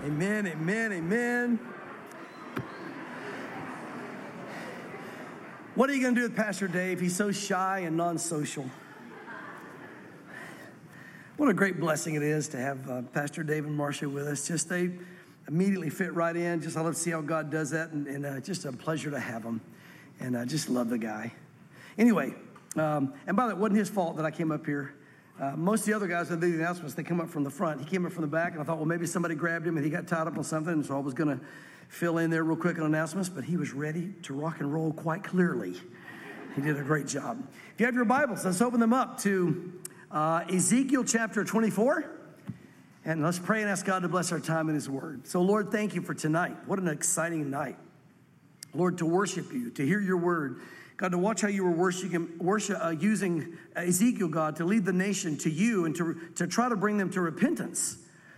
Amen, amen, amen. What are you going to do with Pastor Dave? He's so shy and non-social. What a great blessing it is to have Pastor Dave and Marcia with us. Just they immediately fit right in. Just I love to see how God does that, and just a pleasure to have them. And I just love the guy. Anyway, and by the way, it wasn't his fault that I came up here. Most of the other guys that do the announcements, they come up from the front. He came up from the back, and I thought, well, maybe somebody grabbed him and he got tied up on something, and so I was going to fill in there real quick on announcements, but he was ready to rock and roll quite clearly. He did a great job. If you have your Bibles, let's open them up to Ezekiel chapter 24, and let's pray and ask God to bless our time in his word. So, Lord, thank you for tonight. What an exciting night. Lord, to worship you, to hear your word. God, to watch how you were using Ezekiel, God, to lead the nation to you and to try to bring them to repentance.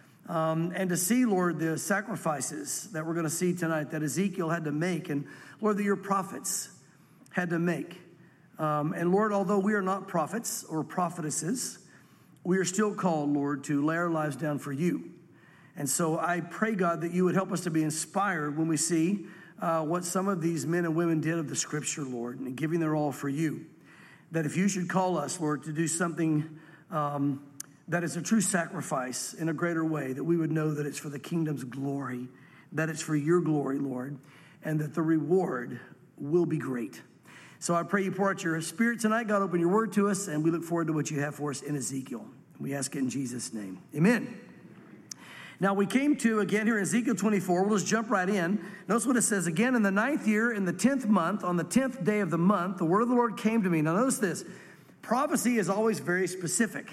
And to see, Lord, the sacrifices that we're going to see tonight that Ezekiel had to make, and Lord, that your prophets had to make. And Lord, although we are not prophets or prophetesses, we are still called, Lord, to lay our lives down for you. And so I pray, God, that you would help us to be inspired when we see what some of these men and women did of the scripture, Lord, and giving their all for you. That if you should call us, Lord, to do something that is a true sacrifice in a greater way, that we would know that it's for the kingdom's glory, that it's for your glory, Lord, and that the reward will be great. So I pray you pour out your spirit tonight. God, open your word to us, and we look forward to what you have for us in Ezekiel. We ask it in Jesus' name. Amen. Now, we came to, again, here in Ezekiel 24. We'll just jump right in. Notice what it says. Again, in the 9th year, in the 10th month, on the 10th day of the month, the word of the Lord came to me. Now, notice this. Prophecy is always very specific.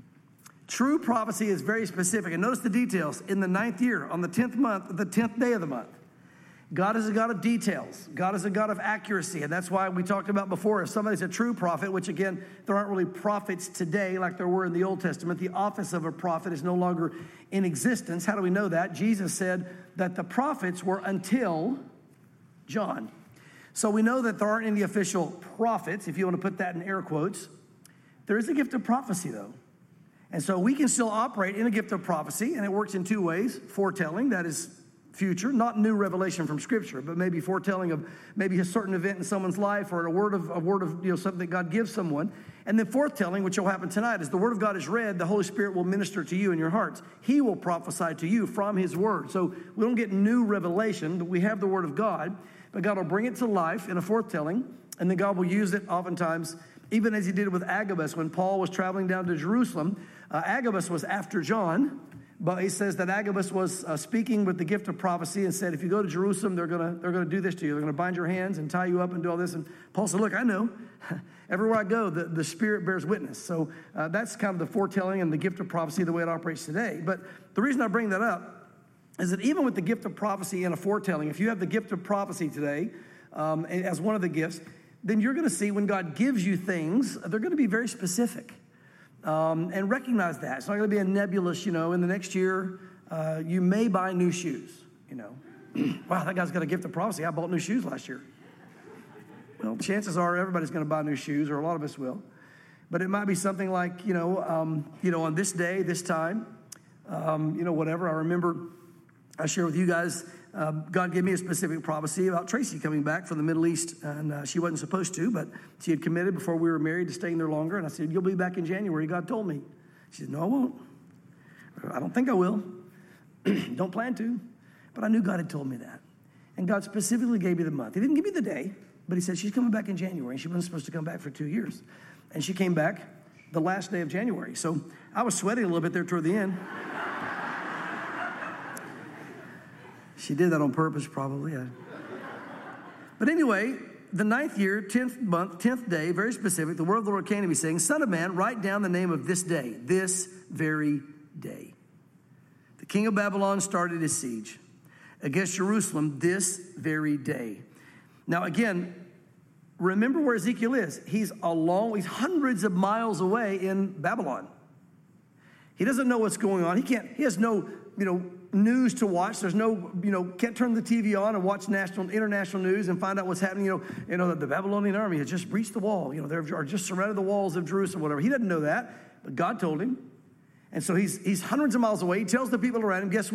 True prophecy is very specific. And notice the details. In the 9th year, on the 10th month, the 10th day of the month. God is a God of details. God is a God of accuracy. And that's why we talked about before, if somebody's a true prophet, which again, there aren't really prophets today like there were in the Old Testament. The office of a prophet is no longer in existence. How do we know that? Jesus said that the prophets were until John. So we know that there aren't any official prophets, if you want to put that in air quotes. There is a gift of prophecy, though. And so we can still operate in a gift of prophecy, and it works in two ways. Foretelling, that is future, not new revelation from Scripture, but maybe foretelling of maybe a certain event in someone's life or a word of something that God gives someone. And then forthtelling, which will happen tonight, is the Word of God is read, the Holy Spirit will minister to you in your hearts. He will prophesy to you from His Word. So we don't get new revelation, but we have the Word of God, but God will bring it to life in a forthtelling, and then God will use it oftentimes, even as He did with Agabus when Paul was traveling down to Jerusalem. Agabus was after John. But he says that Agabus was speaking with the gift of prophecy and said, if you go to Jerusalem, they're gonna do this to you. They're going to bind your hands and tie you up and do all this. And Paul said, look, I know. Everywhere I go, the Spirit bears witness. So that's kind of the foretelling and the gift of prophecy, the way it operates today. But the reason I bring that up is that even with the gift of prophecy and a foretelling, if you have the gift of prophecy today as one of the gifts, then you're going to see when God gives you things, they're going to be very specific. And recognize that. It's not going to be a nebulous, in the next year, you may buy new shoes, Wow, that guy's got a gift of prophecy. I bought new shoes last year. Well, chances are everybody's going to buy new shoes, or a lot of us will. But it might be something like, on this day, this time, whatever. I remember I shared with you guys, God gave me a specific prophecy about Tracy coming back from the Middle East, and she wasn't supposed to, but she had committed before we were married to staying there longer, and I said, you'll be back in January, God told me. She said, no, I won't. I don't think I will. Don't plan to. But I knew God had told me that. And God specifically gave me the month. He didn't give me the day, but he said, she's coming back in January, and she wasn't supposed to come back for 2 years. And she came back the last day of January. So I was sweating a little bit there toward the end. She did that on purpose, probably. But anyway, the 9th year, 10th month, 10th day, very specific, the word of the Lord came to me saying, Son of man, write down the name of this day, this very day. The king of Babylon started his siege against Jerusalem this very day. Now again, remember where Ezekiel is. He's hundreds of miles away in Babylon. He doesn't know what's going on. He has no, news to watch. There's no, can't turn the TV on and watch international news and find out what's happening. That the Babylonian army has just breached the wall. They are just surrounded the walls of Jerusalem, whatever. He doesn't know that, but God told him. And so he's hundreds of miles away. He tells the people around him, guess what?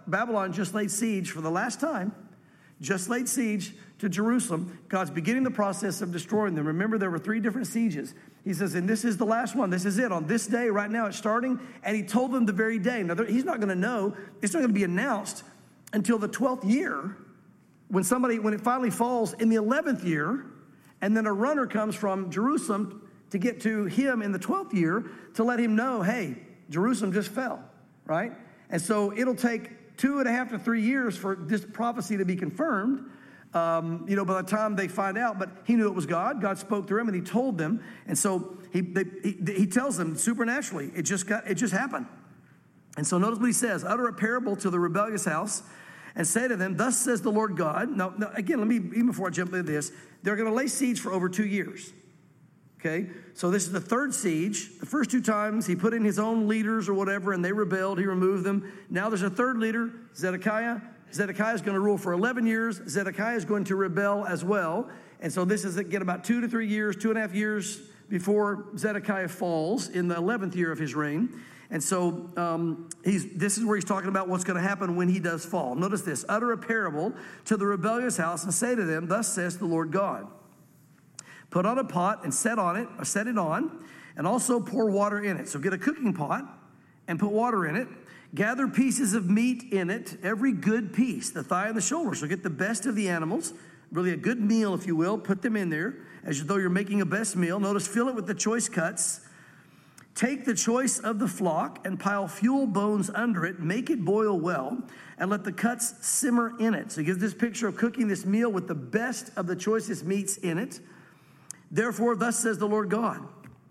Babylon just laid siege for the last time, just laid siege to Jerusalem. God's beginning the process of destroying them. Remember, there were 3 different sieges. He says, and this is the last one. This is it. On this day, right now, it's starting. And he told them the very day. Now, he's not going to know. It's not going to be announced until the 12th year when it finally falls in the 11th year. And then a runner comes from Jerusalem to get to him in the 12th year to let him know, hey, Jerusalem just fell, right? And so it'll take 2.5 to 3 years for this prophecy to be confirmed. By the time they find out, but he knew it was God. God spoke through him and he told them. And so he tells them supernaturally, it just happened. And so notice what he says, utter a parable to the rebellious house and say to them, thus says the Lord God. Now again, even before I jump into this, they're going to lay siege for over 2 years. Okay, so this is the 3rd siege. The first 2 times he put in his own leaders or whatever, and they rebelled. He removed them. Now there's a 3rd leader, Zedekiah. Zedekiah is going to rule for 11 years. Zedekiah is going to rebel as well. And so this is, again, about 2 to 3 years, 2.5 years before Zedekiah falls in the 11th year of his reign. And so this is where he's talking about what's going to happen when he does fall. Notice this, utter a parable to the rebellious house and say to them, thus says the Lord God. Put on a pot and set it on, and also pour water in it. So get a cooking pot and put water in it. Gather pieces of meat in it, every good piece, the thigh and the shoulder. So get the best of the animals, really a good meal, if you will. Put them in there as though you're making a best meal. Notice, fill it with the choice cuts. Take the choice of the flock and pile fuel bones under it. Make it boil well, and let the cuts simmer in it. So he gives this picture of cooking this meal with the best of the choicest meats in it. Therefore, thus says the Lord God,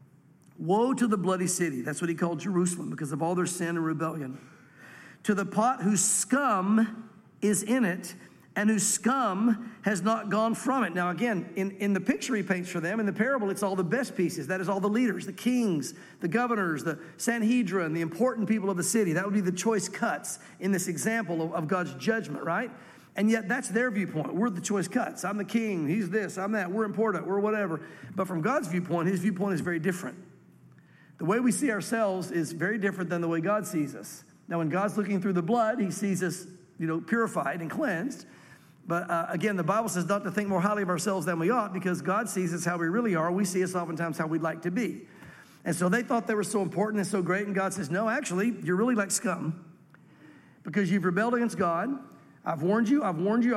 woe to the bloody city. That's what he called Jerusalem because of all their sin and rebellion. To the pot whose scum is in it and whose scum has not gone from it. Now, again, in the picture he paints for them, in the parable, it's all the best pieces. That is all the leaders, the kings, the governors, the Sanhedrin, the important people of the city. That would be the choice cuts in this example of God's judgment, right? And yet that's their viewpoint. We're the choice cuts. I'm the king. He's this. I'm that. We're important. We're whatever. But from God's viewpoint, his viewpoint is very different. The way we see ourselves is very different than the way God sees us. Now, when God's looking through the blood, he sees us, purified and cleansed. But again, the Bible says not to think more highly of ourselves than we ought because God sees us how we really are. We see us oftentimes how we'd like to be. And so they thought they were so important and so great. And God says, no, actually, you're really like scum because you've rebelled against God. I've warned you.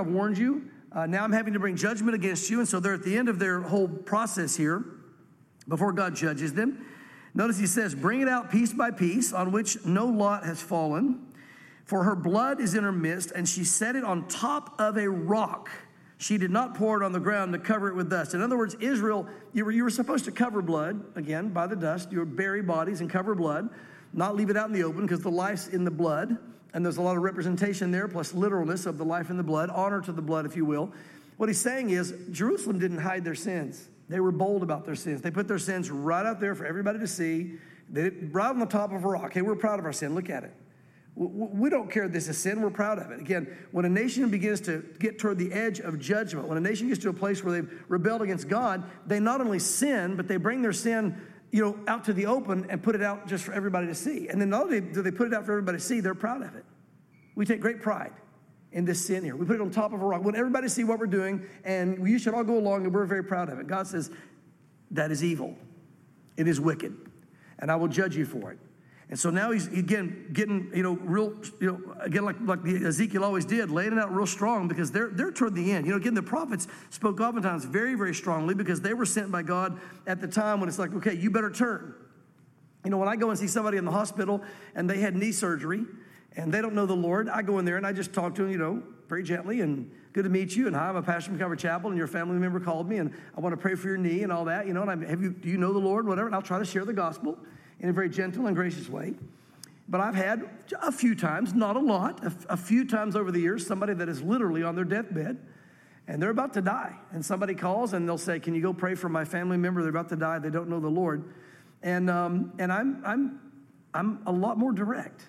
Now I'm having to bring judgment against you. And so they're at the end of their whole process here before God judges them. Notice he says, bring it out piece by piece on which no lot has fallen. For her blood is in her midst, and she set it on top of a rock. She did not pour it on the ground to cover it with dust. In other words, Israel, you were supposed to cover blood, again, by the dust. You would bury bodies and cover blood, not leave it out in the open because the life's in the blood. And there's a lot of representation there, plus literalness of the life in the blood, honor to the blood, if you will. What he's saying is Jerusalem didn't hide their sins. They were bold about their sins. They put their sins right out there for everybody to see. They did right on the top of a rock. Hey, we're proud of our sin. Look at it. We don't care this is sin. We're proud of it. Again, when a nation begins to get toward the edge of judgment, when a nation gets to a place where they've rebelled against God, they not only sin, but they bring their sin out to the open and put it out just for everybody to see. And then not only do they put it out for everybody to see, they're proud of it. We take great pride in this sin here. We put it on top of a rock. We want everybody to see what we're doing, and you should all go along, and we're very proud of it. God says, that is evil. It is wicked, and I will judge you for it. And so now he's, again, getting, real, again, like Ezekiel always did, laying it out real strong because they're toward the end. Again, the prophets spoke oftentimes very, very strongly because they were sent by God at the time when it's like, okay, you better turn. When I go and see somebody in the hospital and they had knee surgery and they don't know the Lord, I go in there and I just talk to them, very gently and good to meet you. And hi, I'm a pastor from Calvary Chapel and your family member called me and I want to pray for your knee and all that, and do you know the Lord, whatever. And I'll try to share the gospel in a very gentle and gracious way. But I've had a few times, not a lot, a few times over the years, somebody that is literally on their deathbed and they're about to die. And somebody calls and they'll say, can you go pray for my family member? They're about to die. They don't know the Lord. And I'm a lot more direct.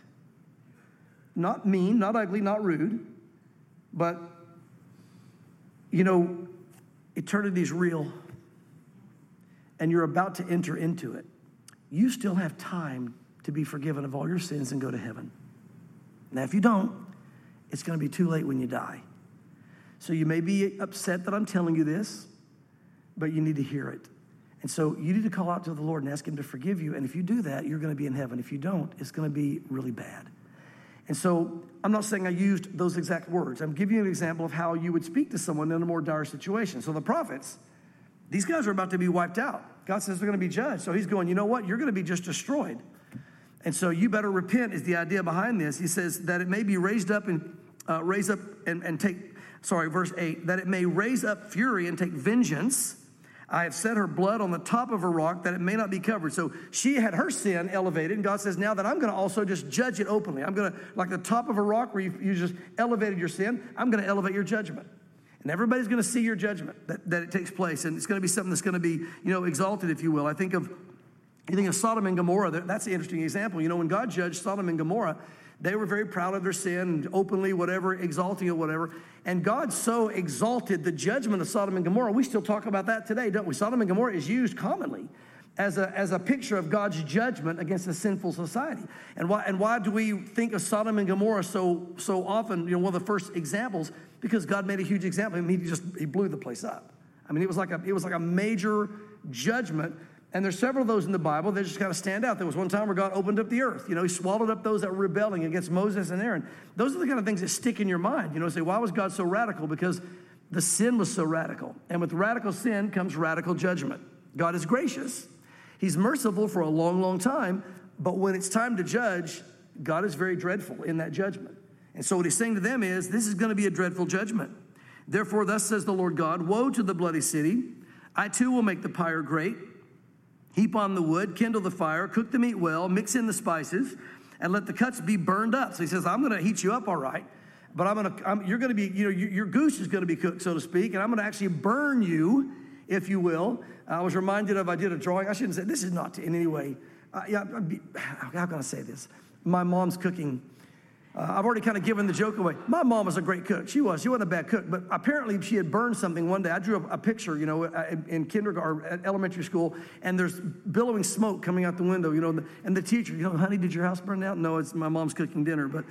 Not mean, not ugly, not rude. But, eternity is real. And you're about to enter into it. You still have time to be forgiven of all your sins and go to heaven. Now, if you don't, it's going to be too late when you die. So you may be upset that I'm telling you this, but you need to hear it. And so you need to call out to the Lord and ask him to forgive you. And if you do that, you're going to be in heaven. If you don't, it's going to be really bad. And so I'm not saying I used those exact words. I'm giving you an example of how you would speak to someone in a more dire situation. So the prophets, these guys are about to be wiped out. God says they're going to be judged. So he's going, you know what? You're going to be just destroyed. And so you better repent is the idea behind this. He says that it may be verse 8, that it may raise up fury and take vengeance. I have set her blood on the top of a rock that it may not be covered. So she had her sin elevated, and God says, now that I'm going to also just judge it openly. I'm going to, like the top of a rock where you just elevated your sin, I'm going to elevate your judgment. And everybody's going to see your judgment, that it takes place. And it's going to be something that's going to be, exalted, if you will. You think of Sodom and Gomorrah. That's an interesting example. When God judged Sodom and Gomorrah, they were very proud of their sin, openly, whatever, exalting it, whatever. And God so exalted the judgment of Sodom and Gomorrah. We still talk about that today, don't we? Sodom and Gomorrah is used commonly as a picture of God's judgment against a sinful society. And why do we think of Sodom and Gomorrah so often? One of the first examples, because God made a huge example. He blew the place up. It was like a major judgment. And there's several of those in the Bible that just kind of stand out. There was one time where God opened up the earth. He swallowed up those that were rebelling against Moses and Aaron. Those are the kind of things that stick in your mind. Say, why was God so radical? Because the sin was so radical. And with radical sin comes radical judgment. God is gracious. He's merciful for a long, long time. But when it's time to judge, God is very dreadful in that judgment. And so what he's saying to them is, this is going to be a dreadful judgment. Therefore, thus says the Lord God, woe to the bloody city. I too will make the pyre great. Heap on the wood, kindle the fire, cook the meat well, mix in the spices, and let the cuts be burned up. So he says, I'm going to heat you up all right, but you're going to be, your goose is going to be cooked, so to speak, and I'm going to actually burn you, if you will. I was reminded I did a drawing. I shouldn't say, this is not in any way, how can I say this? My mom's cooking. I've already kind of given the joke away. My mom was a great cook. She wasn't a bad cook, but apparently she had burned something one day. I drew a picture, in kindergarten or at elementary school, and there's billowing smoke coming out the window, and the teacher, honey, did your house burn down? No, it's my mom's cooking dinner, but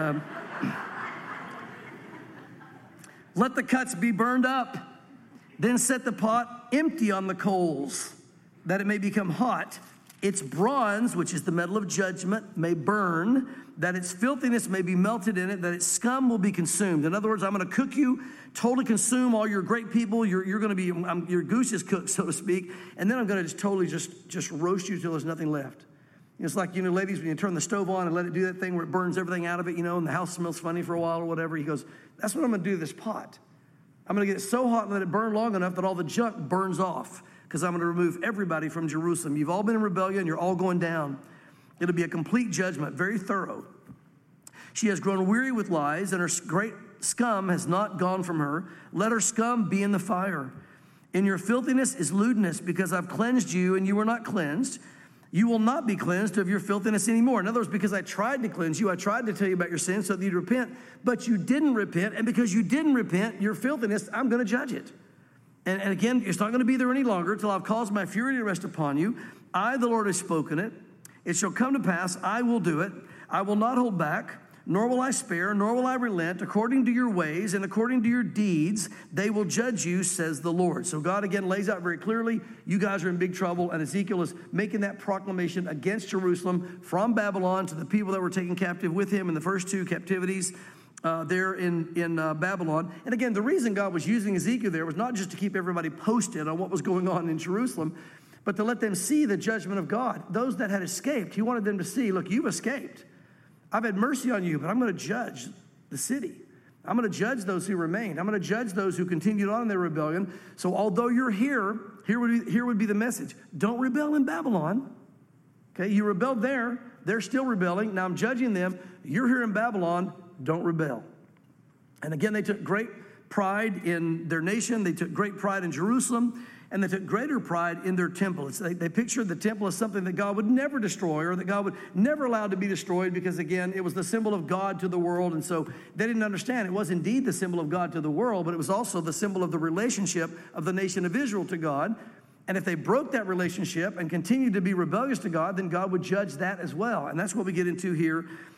let the cuts be burned up. Then set the pot empty on the coals, that it may become hot. Its bronze, which is the metal of judgment, may burn, that its filthiness may be melted in it, that its scum will be consumed. In other words, I'm going to cook you, totally consume all your great people. You're going to be, your goose is cooked, so to speak, and then I'm going to just totally just roast you till there's nothing left. It's like, ladies, when you turn the stove on and let it do that thing where it burns everything out of it, and the house smells funny for a while or whatever. He goes, that's what I'm going to do to this pot. I'm going to get it so hot and let it burn long enough that all the junk burns off, because I'm going to remove everybody from Jerusalem. You've all been in rebellion. You're all going down. It'll be a complete judgment, very thorough. She has grown weary with lies, and her great scum has not gone from her. Let her scum be in the fire. In your filthiness is lewdness, because I've cleansed you, and you were not cleansed. You will not be cleansed of your filthiness anymore. In other words, because I tried to cleanse you, I tried to tell you about your sin so that you'd repent, but you didn't repent, and because you didn't repent, your filthiness, I'm going to judge it. And again, it's not going to be there any longer until I've caused my fury to rest upon you. I, the Lord, have spoken it. It shall come to pass. I will do it. I will not hold back, nor will I spare, nor will I relent. According to your ways and according to your deeds, they will judge you, says the Lord. So God, again, lays out very clearly, you guys are in big trouble. And Ezekiel is making that proclamation against Jerusalem from Babylon to the people that were taken captive with him in the first two captivities. There in Babylon. And again, the reason God was using Ezekiel there was not just to keep everybody posted on what was going on in Jerusalem, but to let them see the judgment of God. Those that had escaped, he wanted them to see, look, you've escaped. I've had mercy on you, but I'm going to judge the city. I'm going to judge those who remained. I'm going to judge those who continued on in their rebellion. So although you're here would be the message. Don't rebel in Babylon. Okay, you rebelled there. They're still rebelling. Now I'm judging them. You're here in Babylon. Don't rebel. And again, they took great pride in their nation. They took great pride in Jerusalem. And they took greater pride in their temple. They pictured the temple as something that God would never destroy, or that God would never allow to be destroyed, because, again, it was the symbol of God to the world. And so they didn't understand. It was indeed the symbol of God to the world, but it was also the symbol of the relationship of the nation of Israel to God. And if they broke that relationship and continued to be rebellious to God, then God would judge that as well. And that's what we get into here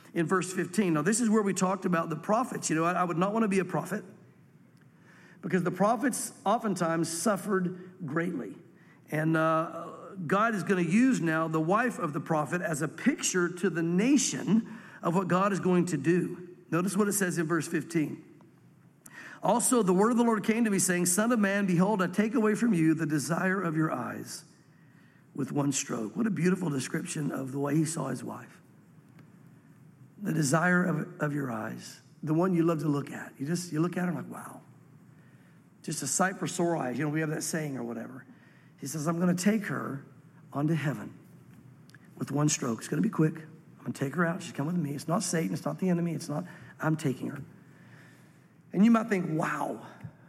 in verse 15. Now, this is where we talked about the prophets. You know, I would not want to be a prophet because the prophets oftentimes suffered greatly. And God is going to use now the wife of the prophet as a picture to the nation of what God is going to do. Notice what it says in verse 15. Also, the word of the Lord came to me, saying, Son of man, behold, I take away from you the desire of your eyes with one stroke. What a beautiful description of the way he saw his wife. The desire of your eyes, the one you love to look at. You look at her like, wow. Just a sight for sore eyes. You know, we have that saying or whatever. He says, I'm going to take her onto heaven with one stroke. It's going to be quick. I'm going to take her out. She's coming with me. It's not Satan. It's not the enemy. It's not, I'm taking her. And you might think, wow,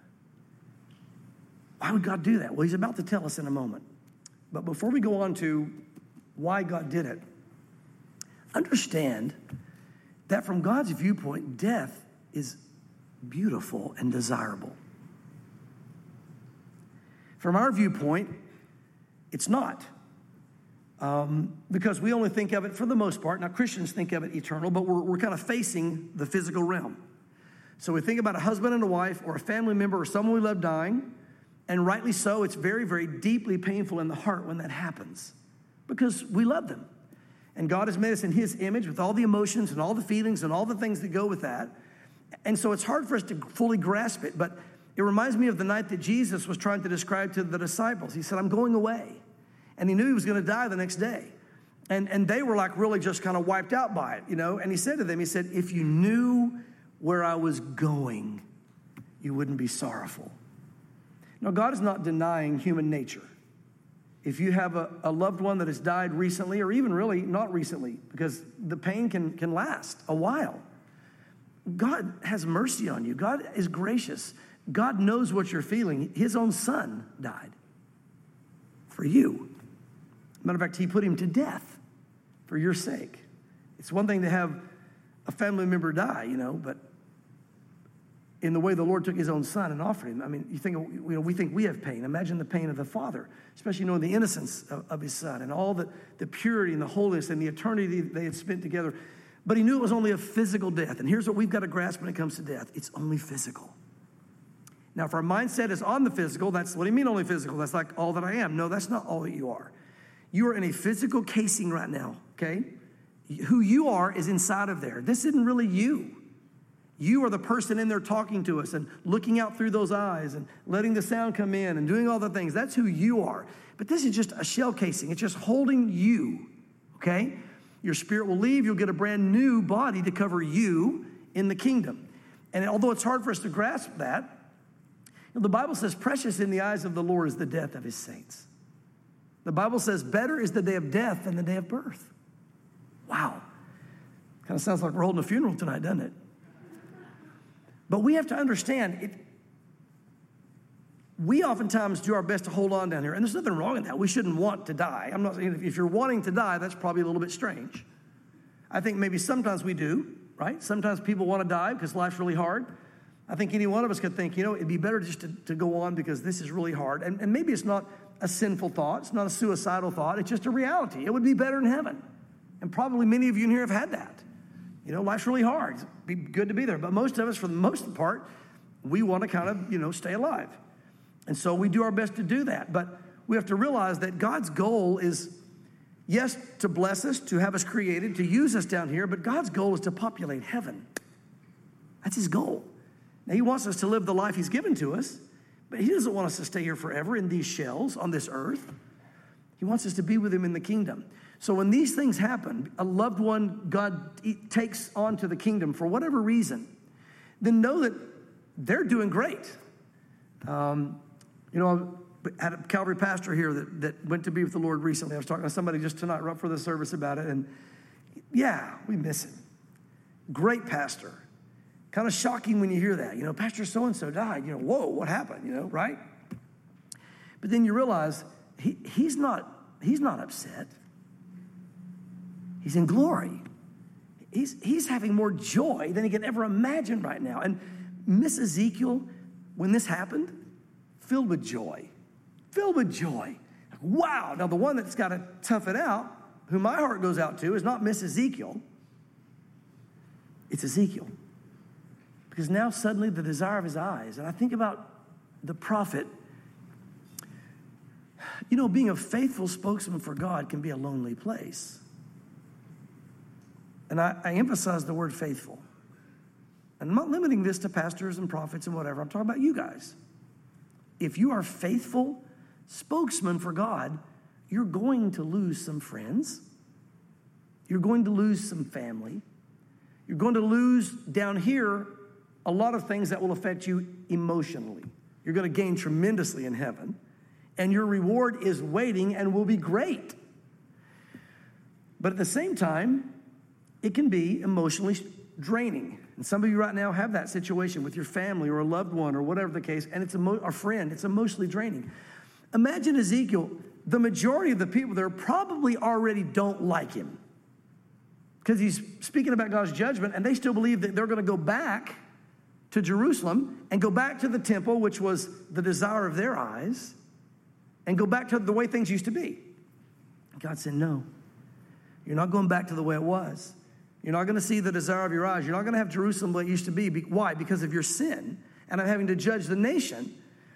why would God do that? Well, he's about to tell us in a moment. But before we go on to why God did it, understand that from God's viewpoint, death is beautiful and desirable. From our viewpoint, it's not. Because we only think of it, for the most part, now Christians think of it eternal, but we're kind of facing the physical realm. So we think about a husband and a wife or a family member or someone we love dying, and rightly so, it's very, very deeply painful in the heart when that happens because we love them. And God has made us in his image with all the emotions and all the feelings and all the things that go with that. And so it's hard for us to fully grasp it, but it reminds me of the night that Jesus was trying to describe to the disciples. He said, I'm going away. And he knew he was going to die the next day. And they were like really just kind of wiped out by it, you know. And he said to them, he said, if you knew where I was going, you wouldn't be sorrowful. Now, God is not denying human nature. If you have a loved one that has died recently, or even really not recently, because the pain can last a while, God has mercy on you. God is gracious. God knows what you're feeling. His own son died for you. Matter of fact, he put him to death for your sake. It's one thing to have a family member die, you know, but in the way the Lord took his own son and offered him. I mean, we think we have pain. Imagine the pain of the father, especially knowing the innocence of his son and all the purity and the holiness and the eternity they had spent together. But he knew it was only a physical death. And here's what we've got to grasp when it comes to death. It's only physical. Now, if our mindset is on the physical, that's what do you mean only physical? That's like all that I am. No, that's not all that you are. You are in a physical casing right now, okay? Who you are is inside of there. This isn't really you. You are the person in there talking to us and looking out through those eyes and letting the sound come in and doing all the things. That's who you are. But this is just a shell casing. It's just holding you, okay? Your spirit will leave. You'll get a brand new body to cover you in the kingdom. And although it's hard for us to grasp that, the Bible says, precious in the eyes of the Lord is the death of his saints. The Bible says, better is the day of death than the day of birth. Wow. Kind of sounds like we're holding a funeral tonight, doesn't it? But we have to understand, we oftentimes do our best to hold on down here. And there's nothing wrong in that. We shouldn't want to die. I'm not saying if you're wanting to die, that's probably a little bit strange. I think maybe sometimes we do, right? Sometimes people want to die because life's really hard. I think any one of us could think, you know, it'd be better just to go on because this is really hard. And maybe it's not a sinful thought. It's not a suicidal thought. It's just a reality. It would be better in heaven. And probably many of you in here have had that. You know, life's really hard. It'd be good to be there. But most of us, for the most part, we want to kind of, you know, stay alive. And so we do our best to do that. But we have to realize that God's goal is, yes, to bless us, to have us created, to use us down here. But God's goal is to populate heaven. That's his goal. Now, he wants us to live the life he's given to us. But he doesn't want us to stay here forever in these shells on this earth. He wants us to be with him in the kingdom. So when these things happen, a loved one God takes onto the kingdom for whatever reason, then know that they're doing great. You know, I had a Calvary pastor here that went to be with the Lord recently. I was talking to somebody just tonight right before the service about it, and yeah, we miss him. Great pastor. Kind of shocking when you hear that. You know, Pastor so-and-so died. You know, whoa, what happened? You know, right? But then you realize he's not upset. He's in glory. He's having more joy than he can ever imagine right now. And Miss Ezekiel, when this happened, filled with joy. Filled with joy. Wow. Now, the one that's got to tough it out, who my heart goes out to, is not Miss Ezekiel. It's Ezekiel. Because now suddenly the desire of his eyes, and I think about the prophet, you know, being a faithful spokesman for God can be a lonely place. And I emphasize the word faithful. And I'm not limiting this to pastors and prophets and whatever. I'm talking about you guys. If you are faithful spokesman for God, you're going to lose some friends. You're going to lose some family. You're going to lose down here a lot of things that will affect you emotionally. You're going to gain tremendously in heaven. And your reward is waiting and will be great. But at the same time, it can be emotionally draining. And some of you right now have that situation with your family or a loved one or whatever the case, and it's a friend. It's emotionally draining. Imagine Ezekiel. The majority of the people there probably already don't like him because he's speaking about God's judgment, and they still believe that they're going to go back to Jerusalem and go back to the temple, which was the desire of their eyes, and go back to the way things used to be. God said, no, you're not going back to the way it was. You're not going to see the desire of your eyes. You're not going to have Jerusalem the way it used to be. Why? Because of your sin, and I'm having to judge the nation.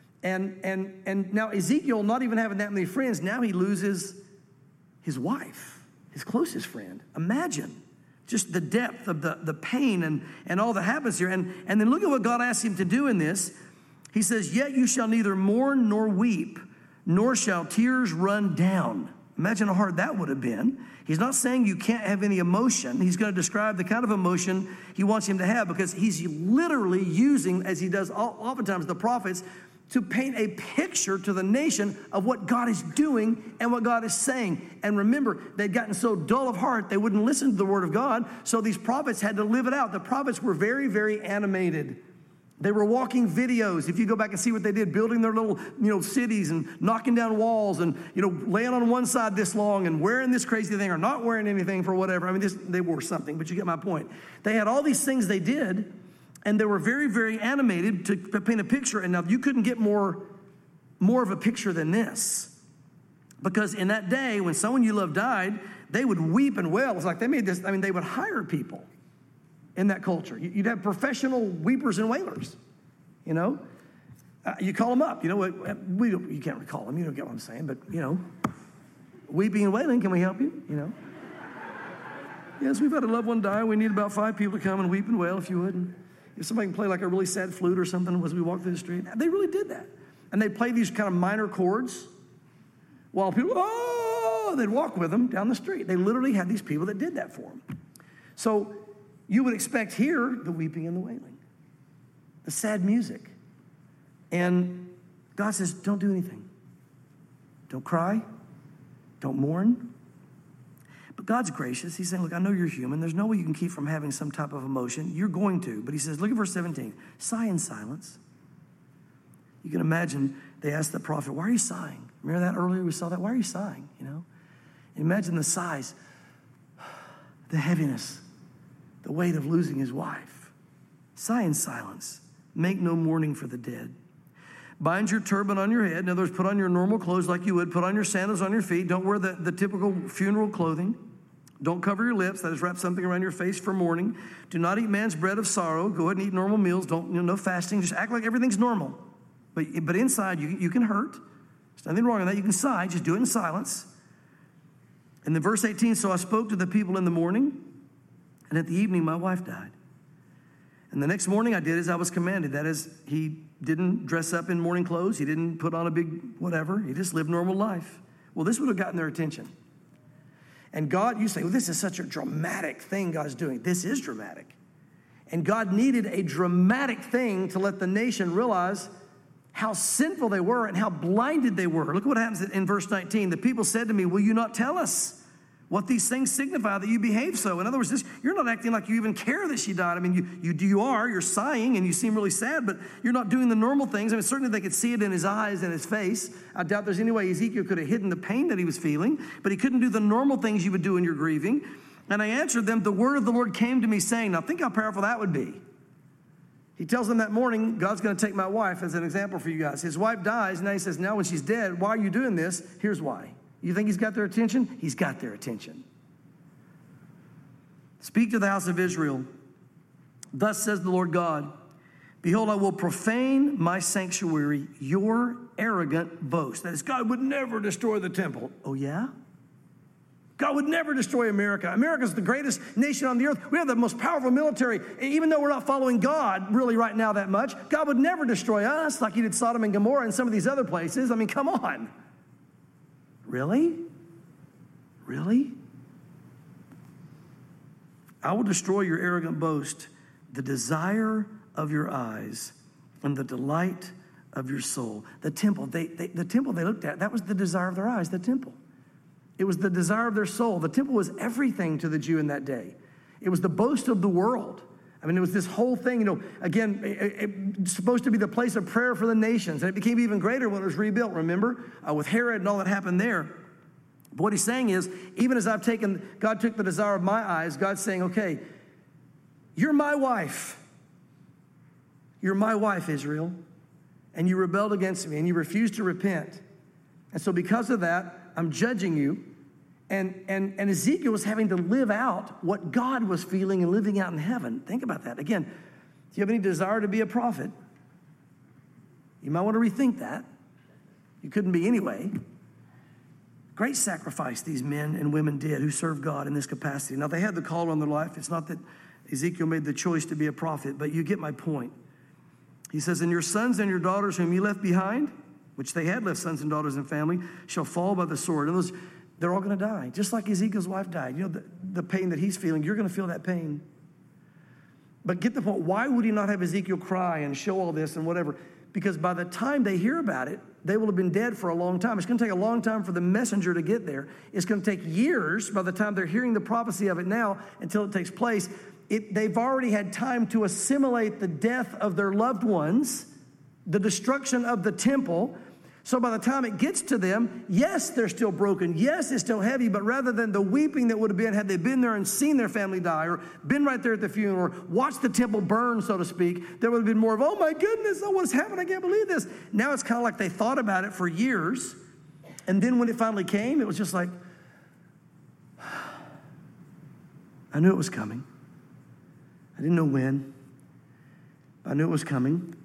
And now Ezekiel, not even having that many friends, now he loses his wife, his closest friend. Imagine just the depth of the pain and all that happens here. And then look at what God asks him to do in this. He says, yet you shall neither mourn nor weep, nor shall tears run down. Imagine how hard that would have been. He's not saying you can't have any emotion. He's going to describe the kind of emotion he wants him to have, because he's literally using, as he does oftentimes the prophets, to paint a picture to the nation of what God is doing and what God is saying. And remember, they'd gotten so dull of heart, they wouldn't listen to the word of God, so these prophets had to live it out. The prophets were very, very animated. They were walking videos. If you go back and see what they did, building their little, cities and knocking down walls and, laying on one side this long and wearing this crazy thing or not wearing anything for whatever. I mean, they wore something, but you get my point. They had all these things they did, and they were very, very animated to paint a picture. And now you couldn't get more of a picture than this. Because in that day, when someone you loved died, they would weep and wail. It's like they made this, they would hire people in that culture. You'd have professional weepers and wailers, You call them up. You can't recall them. You don't get what I'm saying. But, weeping and wailing, can we help you? Yes, we've had a loved one die. We need about 5 people to come and weep and wail, if you would. And if somebody can play like a really sad flute or something as we walk through the street. They really did that. And they'd play these kind of minor chords while people, they'd walk with them down the street. They literally had these people that did that for them. So you would expect here the weeping and the wailing, the sad music. And God says, don't do anything. Don't cry. Don't mourn. But God's gracious. He's saying, look, I know you're human. There's no way you can keep from having some type of emotion. You're going to. But he says, look at verse 17. Sigh in silence. You can imagine they asked the prophet, why are you sighing? Remember that earlier? We saw that. Why are you sighing? Imagine the sighs, the heaviness, the weight of losing his wife. Sigh in silence. Make no mourning for the dead. Bind your turban on your head. In other words, put on your normal clothes like you would. Put on your sandals on your feet. Don't wear the typical funeral clothing. Don't cover your lips. That is, wrap something around your face for mourning. Do not eat man's bread of sorrow. Go ahead and eat normal meals. Don't, no fasting. Just act like everything's normal. But inside, you can hurt. There's nothing wrong with that. You can sigh. Just do it in silence. And then verse 18, so I spoke to the people in the morning, and at the evening my wife died. And the next morning I did as I was commanded. That is, he didn't dress up in mourning clothes. He didn't put on a big whatever. He just lived normal life. Well, this would have gotten their attention. And God, you say, well, this is such a dramatic thing God's doing. This is dramatic. And God needed a dramatic thing to let the nation realize how sinful they were and how blinded they were. Look what happens in verse 19. The people said to me, will you not tell us what these things signify that you behave so? In other words, you're not acting like you even care that she died. You're sighing and you seem really sad, but you're not doing the normal things. Certainly they could see it in his eyes and his face. I doubt there's any way Ezekiel could have hidden the pain that he was feeling, but he couldn't do the normal things you would do in your grieving. And I answered them, the word of the Lord came to me saying, now think how powerful that would be. He tells them that morning, God's going to take my wife as an example for you guys. His wife dies, and now he says, now when she's dead, why are you doing this? Here's why. You think he's got their attention? He's got their attention. Speak to the house of Israel Thus says the Lord God, behold, I will profane my sanctuary, your arrogant boast. That is, God would never destroy the temple. Oh, yeah? God would never destroy America. America is the greatest nation on the earth. We have the most powerful military. Even though we're not following God really right now that much, God would never destroy us like he did Sodom and Gomorrah and some of these other places. I mean, come on. Really? Really? I will destroy your arrogant boast, the desire of your eyes, and the delight of your soul. The temple, the temple they looked at, that was the desire of their eyes, the temple. It was the desire of their soul. The temple was everything to the Jew in that day. It was the boast of the world. I mean, it was this whole thing, again, it's supposed to be the place of prayer for the nations. And it became even greater when it was rebuilt, remember? With Herod and all that happened there. But what he's saying is, even as God took the desire of my eyes, God's saying, okay, you're my wife. You're my wife, Israel. And you rebelled against me, and you refused to repent. And so because of that, I'm judging you. And Ezekiel was having to live out what God was feeling and living out in heaven. Think about that. Again, do you have any desire to be a prophet? You might want to rethink that. You couldn't be anyway. Great sacrifice these men and women did who served God in this capacity. Now, they had the call on their life. It's not that Ezekiel made the choice to be a prophet, but you get my point. He says, and your sons and your daughters whom you left behind, which they had left sons and daughters and family, shall fall by the sword. And they're all going to die, just like Ezekiel's wife died. You know, the pain that he's feeling, you're going to feel that pain. But get the point. Why would he not have Ezekiel cry and show all this and whatever? Because by the time they hear about it, they will have been dead for a long time. It's going to take a long time for the messenger to get there. It's going to take years by the time they're hearing the prophecy of it now until it takes place. They've already had time to assimilate the death of their loved ones, the destruction of the temple. So by the time it gets to them, yes, they're still broken. Yes, it's still heavy, but rather than the weeping that would have been had they been there and seen their family die or been right there at the funeral or watched the temple burn, so to speak, there would have been more of, oh my goodness, oh, what's happened? I can't believe this. Now it's kind of like they thought about it for years. And then when it finally came, it was just like, I knew it was coming. I didn't know when. I knew it was coming.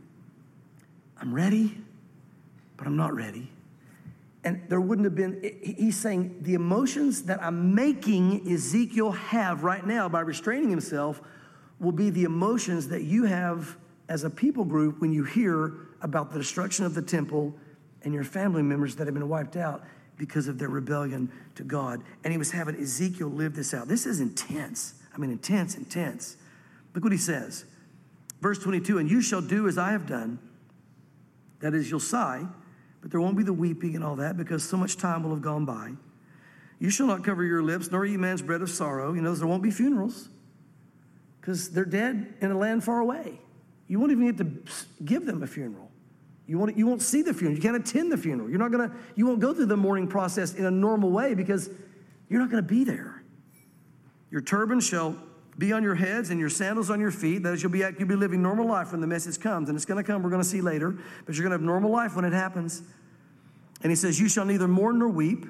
I'm ready, but I'm not ready. And there wouldn't have been, he's saying the emotions that I'm making Ezekiel have right now by restraining himself will be the emotions that you have as a people group when you hear about the destruction of the temple and your family members that have been wiped out because of their rebellion to God. And he was having Ezekiel live this out. This is intense. I mean, intense. Look what he says. Verse 22, and you shall do as I have done. That is, you'll sigh, but there won't be the weeping and all that because so much time will have gone by. You shall not cover your lips, nor eat man's bread of sorrow. You know, there won't be funerals because they're dead in a land far away. You won't even get to give them a funeral. You won't see the funeral. You can't attend the funeral. You won't go through the mourning process in a normal way because you're not going to be there. Your turban shall be on your heads and your sandals on your feet. That is, you'll be living normal life when the message comes. And it's going to come, we're going to see later. But you're going to have normal life when it happens. And he says, you shall neither mourn nor weep,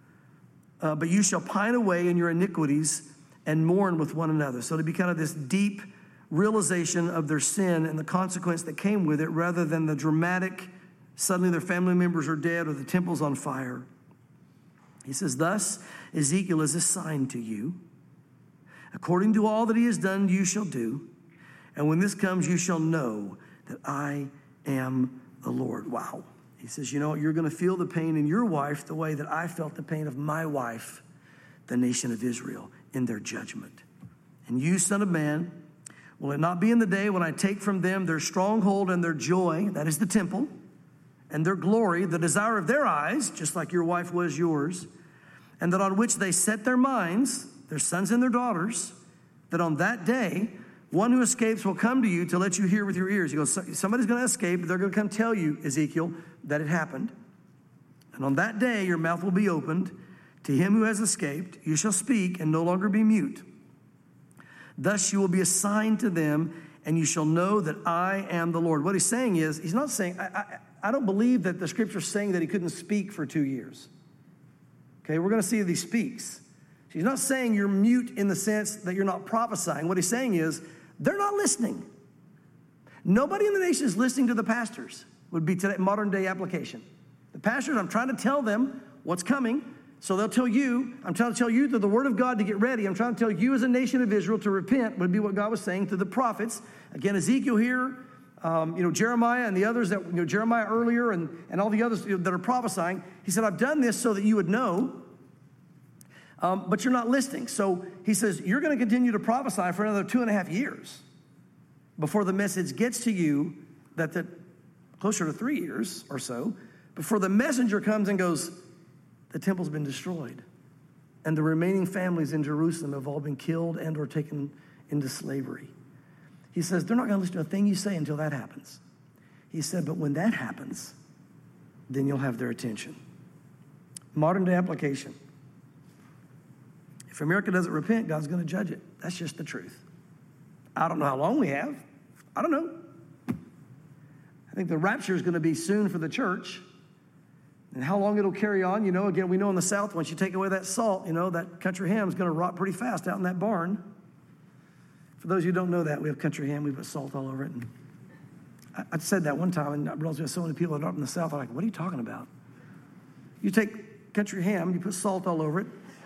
but you shall pine away in your iniquities and mourn with one another. So to be kind of this deep realization of their sin and the consequence that came with it rather than the dramatic, suddenly their family members are dead or the temple's on fire. He says, thus Ezekiel is a sign to you. According to all that he has done, you shall do. And when this comes, you shall know that I am the Lord. Wow. He says, you know, you're going to feel the pain in your wife the way that I felt the pain of my wife, the nation of Israel, in their judgment. And you, son of man, will it not be in the day when I take from them their stronghold and their joy, that is the temple, and their glory, the desire of their eyes, just like your wife was yours, and that on which they set their minds, their sons and their daughters, that on that day, one who escapes will come to you to let you hear with your ears. He goes, somebody's going to escape. They're going to come tell you, Ezekiel, that it happened. And on that day, your mouth will be opened. To him who has escaped, you shall speak and no longer be mute. Thus you will be a sign to them, and you shall know that I am the Lord. What he's saying is, he's not saying, I don't believe that the scripture's saying that he couldn't speak for 2 years. Okay, we're going to see that he speaks. He's not saying you're mute in the sense that you're not prophesying. What he's saying is They're not listening. Nobody in the nation is listening to the pastors, would be today modern day application. The pastors, I'm trying to tell them what's coming, so they'll tell you, I'm trying to tell you through the word of God to get ready. I'm trying to tell you as a nation of Israel to repent, would be what God was saying to the prophets. Again, Ezekiel here, Jeremiah and the others that, Jeremiah earlier and all the others that are prophesying. He said, I've done this so that you would know, but you're not listening. So he says, you're going to continue to prophesy for another 2.5 years before the message gets to you, that closer to 3 years or so, before the messenger comes and goes, the temple's been destroyed, and the remaining families in Jerusalem have all been killed and or taken into slavery. He says, they're not going to listen to a thing you say until that happens. He said, but when that happens, then you'll have their attention. Modern day application. If America doesn't repent, God's going to judge it. That's just the truth. I don't know how long we have. I don't know. I think the rapture is going to be soon for the church. And how long it'll carry on, again, we know in the South, once you take away that salt, that country ham is going to rot pretty fast out in that barn. For those who don't know that, we have country ham, we put salt all over it. And I said that one time, and I realized there's so many people that are up in the South are like, what are you talking about? You take country ham, and you put salt all over it.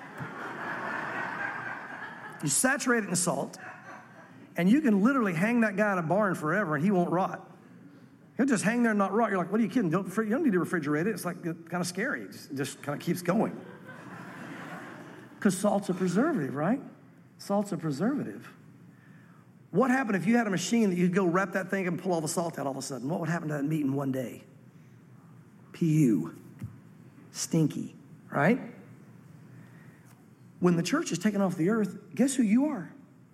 You saturate it in salt, and you can literally hang that guy in a barn forever, and he won't rot. He'll just hang there and not rot. You're like, what are you kidding? You don't need to refrigerate it. It's like kind of scary. It just kind of keeps going. Because salt's a preservative, right? Salt's a preservative. What happened if you had a machine that you could go wrap that thing and pull all the salt out all of a sudden? What would happen to that meat in one day? P.U. Stinky, right? When the church is taken off the earth, guess who you are?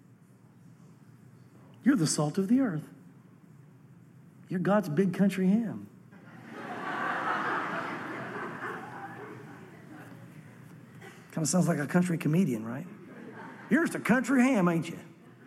You're the salt of the earth. You're God's big country ham. Kind of sounds like a country comedian, right? You're just a country ham, ain't you?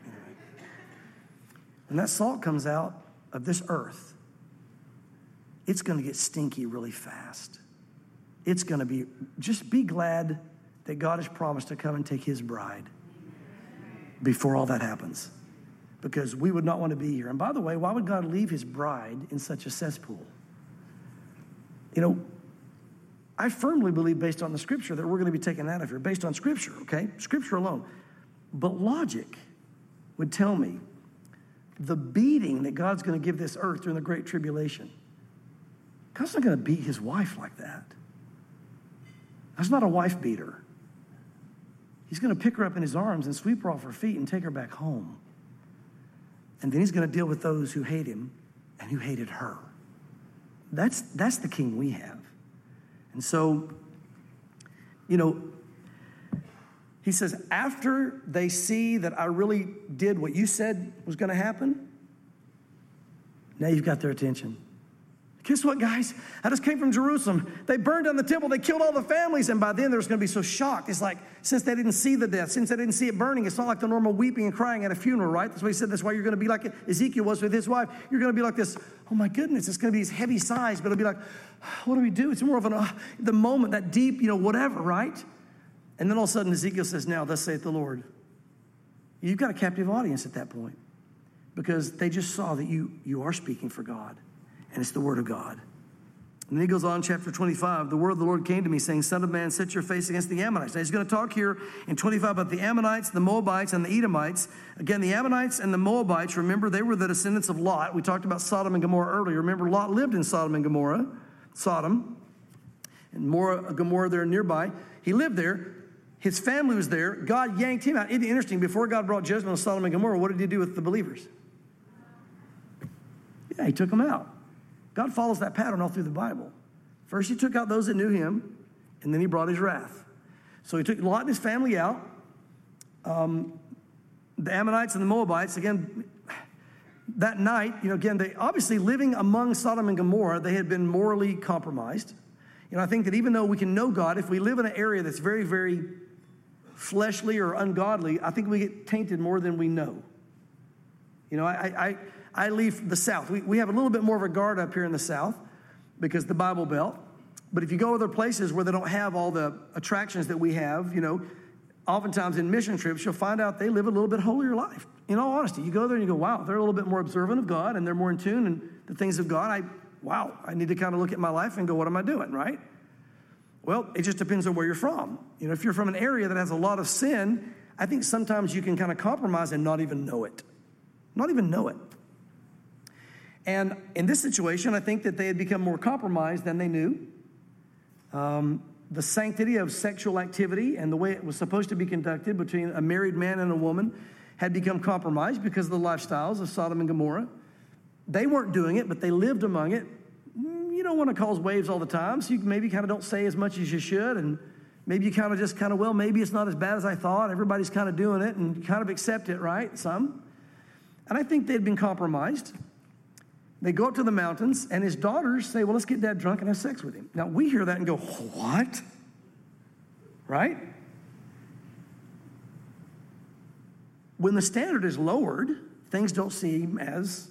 When that salt comes out of this earth, it's going to get stinky really fast. It's going to just be glad that God has promised to come and take his bride before all that happens. Because we would not want to be here. And by the way, why would God leave his bride in such a cesspool? I firmly believe, based on the scripture, that we're going to be taken out of here, based on scripture, okay? Scripture alone. But logic would tell me the beating that God's going to give this earth during the Great Tribulation, God's not going to beat his wife like that. That's not a wife beater. He's going to pick her up in his arms and sweep her off her feet and take her back home. And then he's going to deal with those who hate him and who hated her. That's the king we have. And so, he says, after they see that I really did what you said was going to happen, now you've got their attention. Guess what, guys? I just came from Jerusalem. They burned down the temple. They killed all the families. And by then, they're going to be so shocked. It's like, since they didn't see the death, since they didn't see it burning, it's not like the normal weeping and crying at a funeral, right? That's why he said that's why you're going to be like Ezekiel was with his wife. You're going to be like this, oh my goodness, it's going to be these heavy sighs, but it'll be like, what do we do? It's more of the moment, that deep, whatever, right? And then all of a sudden, Ezekiel says, now, thus saith the Lord. You've got a captive audience at that point because they just saw that you are speaking for God. And it's the word of God. And then he goes on, chapter 25. The word of the Lord came to me, saying, Son of man, set your face against the Ammonites. Now he's going to talk here in 25 about the Ammonites, the Moabites, and the Edomites. Again, the Ammonites and the Moabites, remember, they were the descendants of Lot. We talked about Sodom and Gomorrah earlier. Remember, Lot lived in Sodom and Gomorrah. Sodom. And Gomorrah there nearby. He lived there. His family was there. God yanked him out. Isn't it interesting? Before God brought judgment on Sodom and Gomorrah, what did he do with the believers? Yeah, he took them out. God follows that pattern all through the Bible. First, he took out those that knew him, and then he brought his wrath. So he took Lot and his family out. The Ammonites and the Moabites, again, that night, again, they obviously living among Sodom and Gomorrah, they had been morally compromised. I think that even though we can know God, if we live in an area that's very, very fleshly or ungodly, I think we get tainted more than we know. I leave the South. We have a little bit more of a guard up here in the South because the Bible Belt. But if you go other places where they don't have all the attractions that we have, oftentimes in mission trips, you'll find out they live a little bit holier life. In all honesty, you go there and you go, wow, they're a little bit more observant of God and they're more in tune and the things of God. I need to kind of look at my life and go, what am I doing, right? Well, it just depends on where you're from. If you're from an area that has a lot of sin, I think sometimes you can kind of compromise and not even know it. Not even know it. And in this situation, I think that they had become more compromised than they knew. The sanctity of sexual activity and the way it was supposed to be conducted between a married man and a woman had become compromised because of the lifestyles of Sodom and Gomorrah. They weren't doing it, but they lived among it. You don't want to cause waves all the time, so you maybe kind of don't say as much as you should, and maybe you kind of just well, maybe it's not as bad as I thought. Everybody's kind of doing it, and you kind of accept it, right? Some. And I think they'd been compromised. They go up to the mountains, and his daughters say, well, let's get Dad drunk and have sex with him. Now, we hear that and go, what? Right? When the standard is lowered, things don't seem as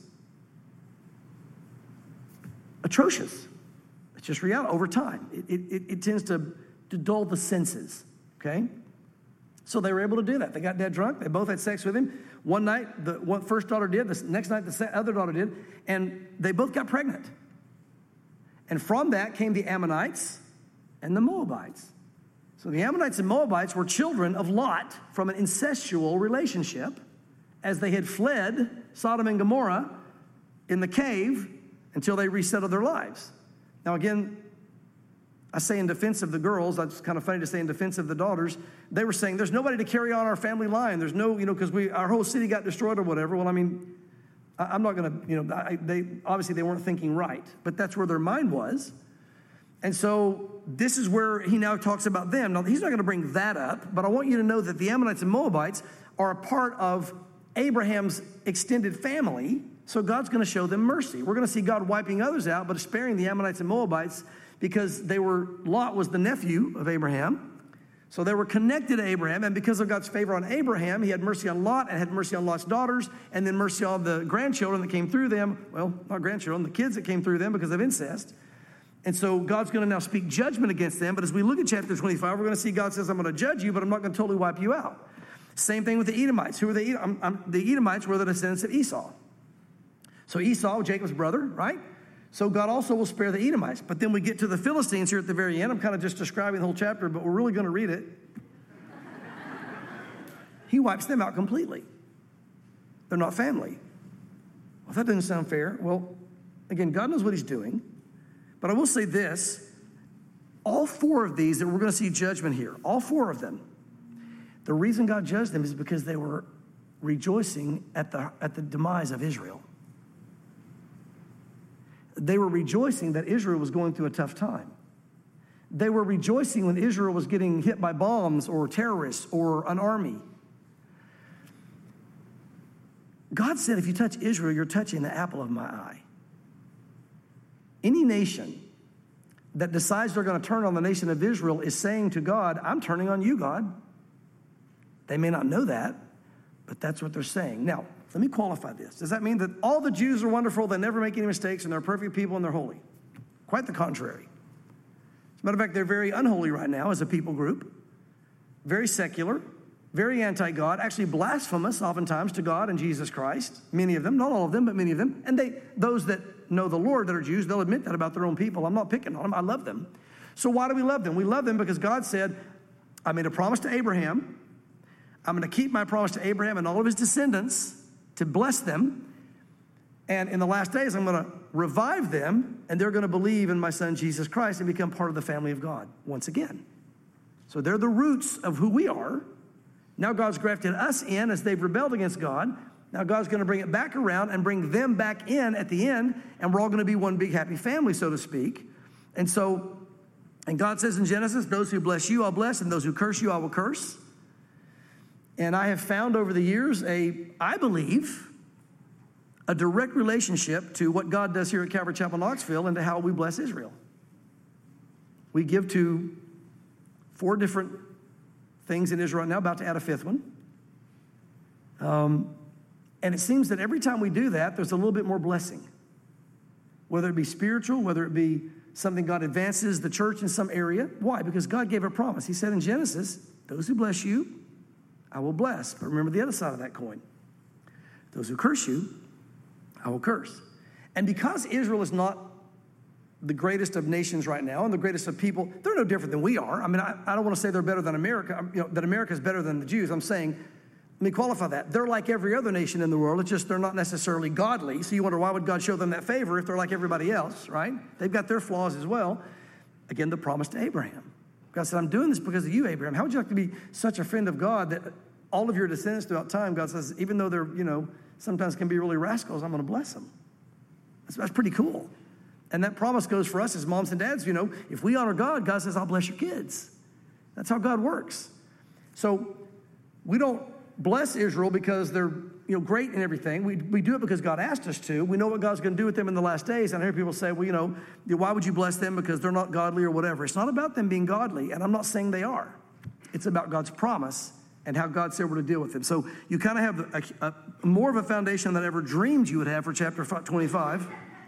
atrocious. It's just reality over time. It tends to dull the senses, okay? So they were able to do that. They got Dad drunk. They both had sex with him. One night, the first daughter did. The next night, the other daughter did. And they both got pregnant. And from that came the Ammonites and the Moabites. So the Ammonites and Moabites were children of Lot from an incestual relationship as they had fled Sodom and Gomorrah in the cave until they resettled their lives. Now again, I say in defense of the girls, that's kind of funny to say in defense of the daughters, they were saying, there's nobody to carry on our family line. There's no, because our whole city got destroyed or whatever. Well, I mean, I'm not going to, they obviously they weren't thinking right, but that's where their mind was. And so this is where he now talks about them. Now, he's not going to bring that up, but I want you to know that the Ammonites and Moabites are a part of Abraham's extended family, so God's going to show them mercy. We're going to see God wiping others out, but sparing the Ammonites and Moabites because Lot was the nephew of Abraham. So they were connected to Abraham, and because of God's favor on Abraham, he had mercy on Lot and had mercy on Lot's daughters, and then mercy on the grandchildren that came through them. Well, not grandchildren, the kids that came through them because of incest. And so God's going to now speak judgment against them. But as we look at chapter 25, we're going to see God says, I'm going to judge you, but I'm not going to totally wipe you out. Same thing with the Edomites. Who are the Edomites were the descendants of Esau. So Esau, Jacob's brother, right? So God also will spare the Edomites. But then we get to the Philistines here at the very end. I'm kind of just describing the whole chapter, but we're really going to read it. He wipes them out completely. They're not family. Well, that doesn't sound fair. Well, again, God knows what he's doing. But I will say this, all four of these that we're going to see judgment here, all four of them, the reason God judged them is because they were rejoicing at the demise of Israel. They were rejoicing that Israel was going through a tough time. They were rejoicing when Israel was getting hit by bombs or terrorists or an army. God said, if you touch Israel, you're touching the apple of my eye. Any nation that decides they're going to turn on the nation of Israel is saying to God, I'm turning on you, God. They may not know that, but that's what they're saying. Now, let me qualify this. Does that mean that all the Jews are wonderful, they never make any mistakes, and they're perfect people and they're holy? Quite the contrary. As a matter of fact, they're very unholy right now as a people group, very secular, very anti-God, actually blasphemous oftentimes to God and Jesus Christ. Many of them, not all of them, but many of them. And those that know the Lord that are Jews, they'll admit that about their own people. I'm not picking on them. I love them. So why do we love them? We love them because God said, I made a promise to Abraham. I'm going to keep my promise to Abraham and all of his descendants to bless them. And in the last days, I'm going to revive them, and they're going to believe in my son, Jesus Christ, and become part of the family of God once again. So they're the roots of who we are. Now God's grafted us in as they've rebelled against God. Now God's going to bring it back around and bring them back in at the end, and we're all going to be one big happy family, so to speak. And God says in Genesis, those who bless you, I'll bless, and those who curse you, I will curse. And I have found over the years I believe, a direct relationship to what God does here at Calvary Chapel, Knoxville, and to how we bless Israel. We give to 4 different things in Israel right now, about to add a 5th one. And it seems that every time we do that, there's a little bit more blessing. Whether it be spiritual, whether it be something God advances the church in some area. Why? Because God gave a promise. He said in Genesis, those who bless you, I will bless. But remember the other side of that coin. Those who curse you, I will curse. And because Israel is not the greatest of nations right now and the greatest of people, they're no different than we are. I mean, I don't want to say they're better than America, that America is better than the Jews. I'm saying, let me qualify that. They're like every other nation in the world. It's just they're not necessarily godly. So you wonder, why would God show them that favor if they're like everybody else, right? They've got their flaws as well. Again, the promise to Abraham. God said, I'm doing this because of you, Abraham. How would you like to be such a friend of God that all of your descendants throughout time, God says, even though they're, sometimes can be really rascals, I'm going to bless them. That's pretty cool. And that promise goes for us as moms and dads. If we honor God, God says, I'll bless your kids. That's how God works. So we don't bless Israel because they're great and everything. We do it because God asked us to. We know what God's going to do with them in the last days. And I hear people say, well, why would you bless them because they're not godly or whatever? It's not about them being godly, and I'm not saying they are. It's about God's promise and how God said we're to deal with them. So you kind of have a more of a foundation than I ever dreamed you would have for chapter 25.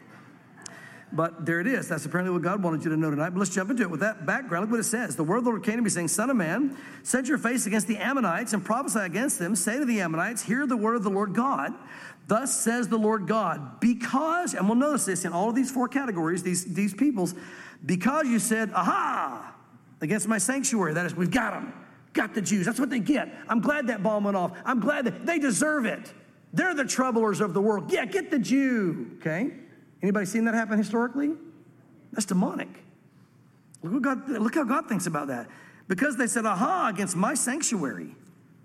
But there it is. That's apparently what God wanted you to know tonight. But let's jump into it. With that background, look what it says. The word of the Lord came to me saying, Son of man, set your face against the Ammonites and prophesy against them. Say to the Ammonites, hear the word of the Lord God. Thus says the Lord God, because, and we'll notice this in all of these four categories, these peoples, because you said, aha, against my sanctuary. That is, we've got them. Got the Jews. That's what they get. I'm glad that bomb went off. I'm glad that they deserve it. They're the troublers of the world. Yeah, get the Jew. Okay? Anybody seen that happen historically? That's demonic. Look how God thinks about that. Because they said, aha, against my sanctuary.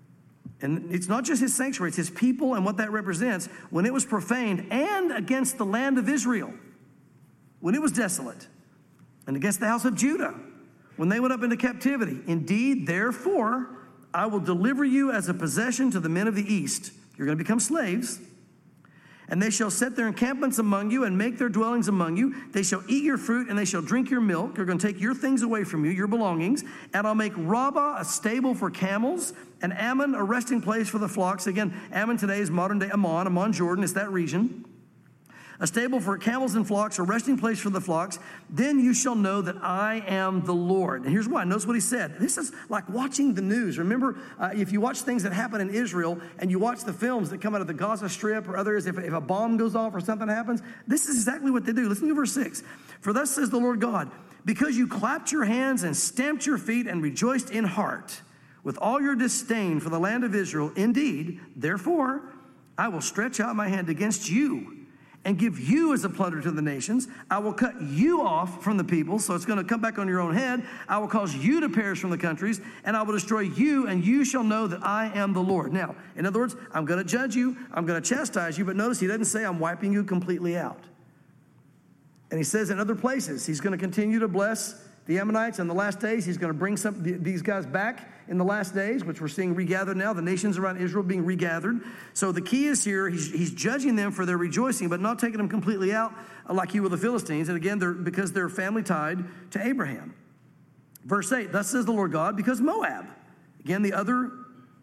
And it's not just his sanctuary, it's his people and what that represents. When it was profaned, and against the land of Israel, when it was desolate, and against the house of Judah, when they went up into captivity. Indeed, therefore, I will deliver you as a possession to the men of the east. You're going to become slaves. And they shall set their encampments among you and make their dwellings among you. They shall eat your fruit and they shall drink your milk. They're going to take your things away from you, your belongings. And I'll make Rabbah a stable for camels, and Ammon a resting place for the flocks. Again, Ammon today is modern day Ammon, Jordan. It's that region. A stable for camels and flocks, a resting place for the flocks. Then you shall know that I am the Lord. And here's why. Notice what he said. This is like watching the news. Remember, if you watch things that happen in Israel and you watch the films that come out of the Gaza Strip or others, if a bomb goes off or something happens, this is exactly what they do. Listen to verse 6. For thus says the Lord God, because you clapped your hands and stamped your feet and rejoiced in heart with all your disdain for the land of Israel, indeed, therefore, I will stretch out my hand against you and give you as a plunder to the nations. I will cut you off from the people, so it's going to come back on your own head. I will cause you to perish from the countries, and I will destroy you, and you shall know that I am the Lord. Now, in other words, I'm going to judge you, I'm going to chastise you, but notice he doesn't say I'm wiping you completely out. And he says in other places, he's going to continue to bless the Ammonites in the last days. He's going to bring these guys back in the last days, which we're seeing regathered now, the nations around Israel being regathered. So the key is here, he's judging them for their rejoicing, but not taking them completely out like he will the Philistines. And again, because they're family tied to Abraham. Verse 8, thus says the Lord God, because Moab, again, the other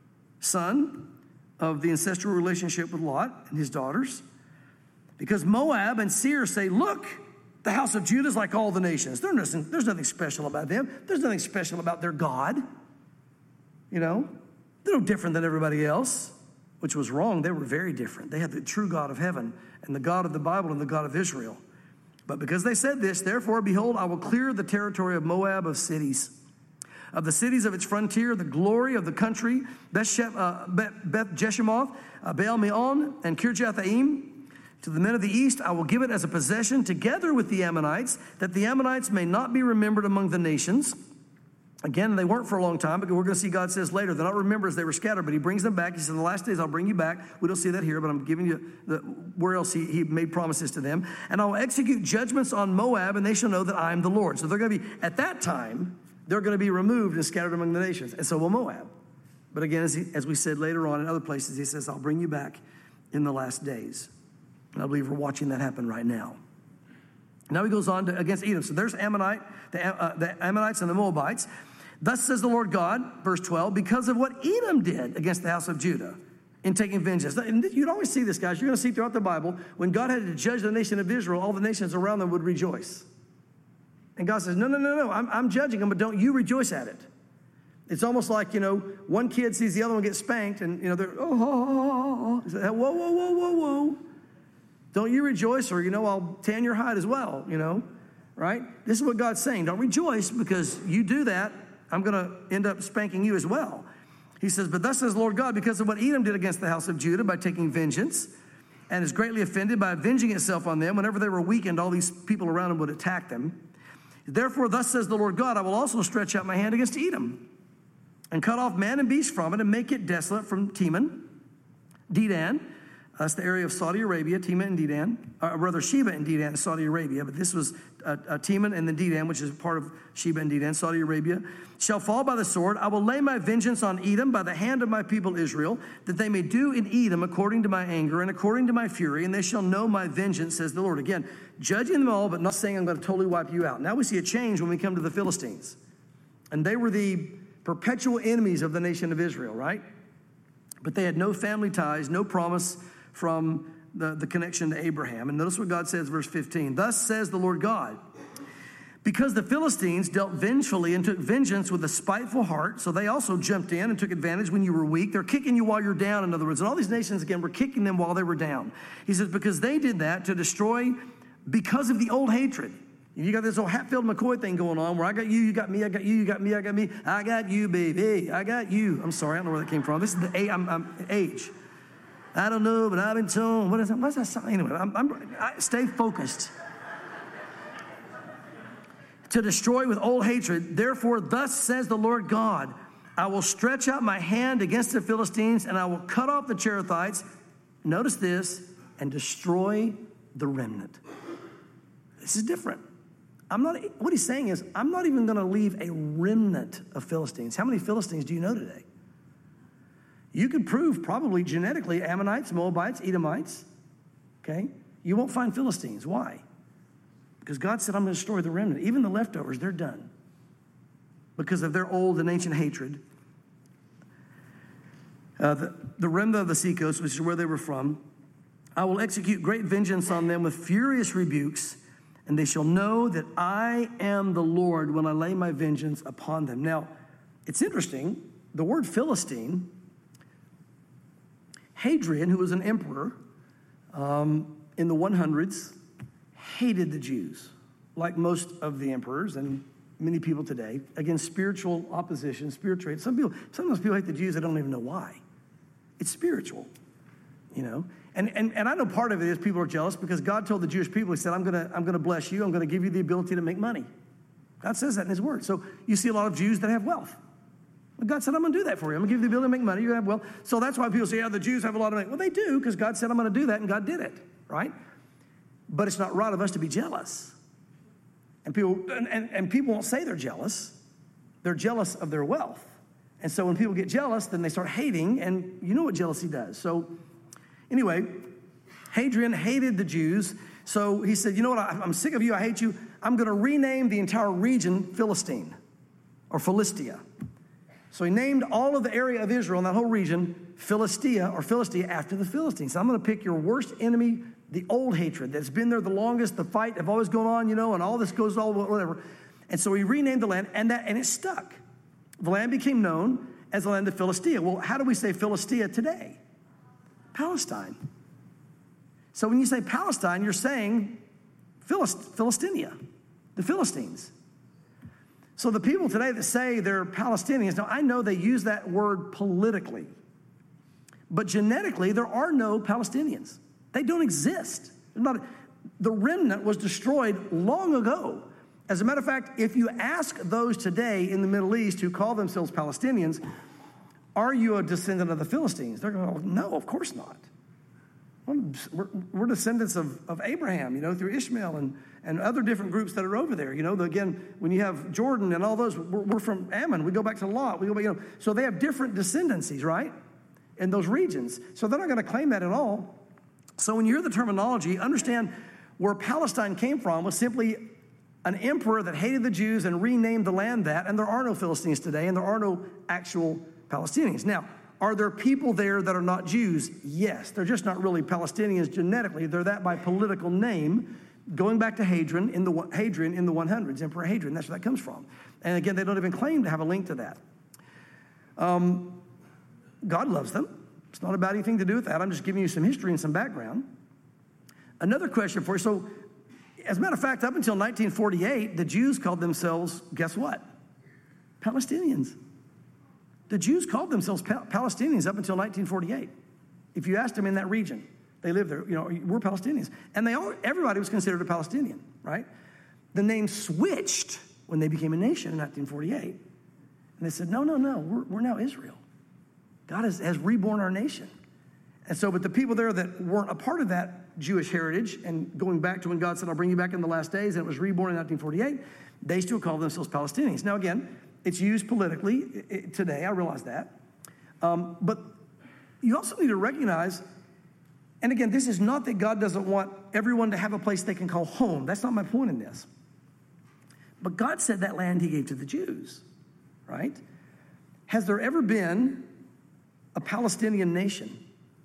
son of the ancestral relationship with Lot and his daughters, because Moab and Seir say, look, the house of Judah is like all the nations. There's nothing special about them. There's nothing special about their God. They're no different than everybody else, which was wrong. They were very different. They had the true God of heaven and the God of the Bible and the God of Israel. But because they said this, therefore, behold, I will clear the territory of Moab of cities, of the cities of its frontier, the glory of the country, Beth Jeshimoth, Baal Meon, and Kirjathaim. To the men of the east, I will give it as a possession together with the Ammonites, that the Ammonites may not be remembered among the nations. Again, they weren't for a long time, but we're going to see God says later, they're not remembered as they were scattered, but he brings them back. He says, in the last days, I'll bring you back. We don't see that here, but I'm giving you where else he made promises to them. And I will execute judgments on Moab, and they shall know that I am the Lord. So they're going to be, at that time, they're going to be removed and scattered among the nations. And so will Moab. But again, as we said later on in other places, he says, I'll bring you back in the last days. And I believe we're watching that happen right now. Now he goes on to against Edom. So there's the Ammonites and the Moabites. Thus says the Lord God, verse 12, because of what Edom did against the house of Judah in taking vengeance. And you'd always see this, guys. You're going to see throughout the Bible, when God had to judge the nation of Israel, all the nations around them would rejoice. And God says, no, I'm judging them, but don't you rejoice at it. It's almost like, one kid sees the other one get spanked and, they're, oh. Whoa, whoa, whoa, whoa, whoa. Don't you rejoice or, I'll tan your hide as well, right? This is what God's saying. Don't rejoice because you do that. I'm going to end up spanking you as well. He says, but thus says the Lord God, because of what Edom did against the house of Judah by taking vengeance and is greatly offended by avenging itself on them. Whenever they were weakened, all these people around them would attack them. Therefore, thus says the Lord God, I will also stretch out my hand against Edom and cut off man and beast from it and make it desolate from Teman, Dedan. That's the area of Saudi Arabia, Teman and Dedan. Rather, Sheba and Dedan is Saudi Arabia, but this was Teman and then Dedan, which is part of Sheba and Dedan, Saudi Arabia, shall fall by the sword. I will lay my vengeance on Edom by the hand of my people Israel, that they may do in Edom according to my anger and according to my fury, and they shall know my vengeance, says the Lord. Again, judging them all, but not saying I'm going to totally wipe you out. Now we see a change when we come to the Philistines. And they were the perpetual enemies of the nation of Israel, right? But they had no family ties, no promise from the connection to Abraham. And notice what God says, verse 15. Thus says the Lord God, because the Philistines dealt vengefully and took vengeance with a spiteful heart, so they also jumped in and took advantage when you were weak. They're kicking you while you're down, in other words. And all these nations, again, were kicking them while they were down. He says, because they did that to destroy because of the old hatred. You got this old Hatfield-McCoy thing going on where I got you, you got me, I got you, you got me, I got me. I got you, baby, I got you. I'm sorry, I don't know where that came from. This is the I'm age. I don't know, but I've been told. What is that? What's that song? Anyway, I stay focused. To destroy with old hatred. Therefore, thus says the Lord God, I will stretch out my hand against the Philistines, and I will cut off the Cherethites. Notice this, and destroy the remnant. This is different. What he's saying is, I'm not even going to leave a remnant of Philistines. How many Philistines do you know today? You could prove probably genetically Ammonites, Moabites, Edomites, okay? You won't find Philistines. Why? Because God said, I'm going to destroy the remnant. Even the leftovers, they're done because of their old and ancient hatred. The remnant of the seacoast, which is where they were from, I will execute great vengeance on them with furious rebukes, and they shall know that I am the Lord when I lay my vengeance upon them. Now, it's interesting. The word Philistine, Hadrian, who was an emperor in the 100s, hated the Jews, like most of the emperors and many people today. Again, spiritual opposition, spiritual hate. Sometimes people hate the Jews, they don't even know why. It's spiritual, And I know part of it is people are jealous because God told the Jewish people, he said, I'm gonna bless you, I'm gonna give you the ability to make money. God says that in his word. So you see a lot of Jews that have wealth. God said, I'm going to do that for you. I'm going to give you the ability to make money. You're going to have wealth. So that's why people say, yeah, the Jews have a lot of money. Well, they do because God said, I'm going to do that, and God did it, right? But it's not right of us to be jealous. And people won't say they're jealous. They're jealous of their wealth. And so when people get jealous, then they start hating, and you know what jealousy does. So anyway, Hadrian hated the Jews. So he said, you know what, I'm sick of you, I hate you. I'm going to rename the entire region Philistine or Philistia. So he named all of the area of Israel in that whole region Philistia after the Philistines. So I'm going to pick your worst enemy, the old hatred that's been there the longest, the fight have always gone on, and all this goes all whatever. And so he renamed the land, and it stuck. The land became known as the land of Philistia. Well, how do we say Philistia today? Palestine. So when you say Palestine, you're saying Philistinia, the Philistines. So the people today that say they're Palestinians, now I know they use that word politically, but genetically there are no Palestinians. They don't exist. The remnant was destroyed long ago. As a matter of fact, if you ask those today in the Middle East who call themselves Palestinians, are you a descendant of the Philistines? They're going to go, no, of course not. We're descendants of Abraham, through Ishmael and other different groups that are over there. Again, when you have Jordan and all those, we're from Ammon. We go back to Lot. We go back, so they have different descendancies, right, in those regions. So they're not going to claim that at all. So when you hear the terminology, understand where Palestine came from was simply an emperor that hated the Jews and renamed the land that, and there are no Philistines today, and there are no actual Palestinians. Now, are there people there that are not Jews? Yes. They're just not really Palestinians genetically. They're that by political name, going back to Hadrian in the 100s, Emperor Hadrian. That's where that comes from. And again, they don't even claim to have a link to that. God loves them. It's not about anything to do with that. I'm just giving you some history and some background. Another question for you. So, as a matter of fact, up until 1948, the Jews called themselves, guess what? Palestinians. The Jews called themselves Palestinians up until 1948. If you asked them in that region, they lived there, we're Palestinians. And everybody was considered a Palestinian, right? The name switched when they became a nation in 1948. And they said, no, we're now Israel. God has reborn our nation. And so, but the people there that weren't a part of that Jewish heritage, and going back to when God said, I'll bring you back in the last days, and it was reborn in 1948, they still call themselves Palestinians. Now, again, it's used politically today, I realize that. But you also need to recognize, and again, this is not that God doesn't want everyone to have a place they can call home. That's not my point in this. But God said that land he gave to the Jews, right? Has there ever been a Palestinian nation?